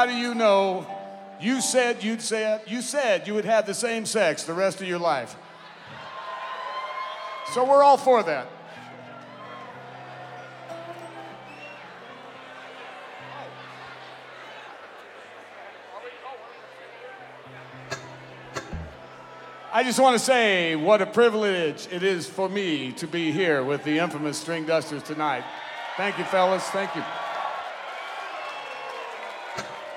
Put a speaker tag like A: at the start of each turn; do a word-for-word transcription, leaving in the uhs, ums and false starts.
A: how do you know you said you'd said you said you would have the same sex the rest of your life? So we're all for that. I just want to say what a privilege it is for me to be here with the infamous String Dusters tonight. Thank you, fellas. Thank you.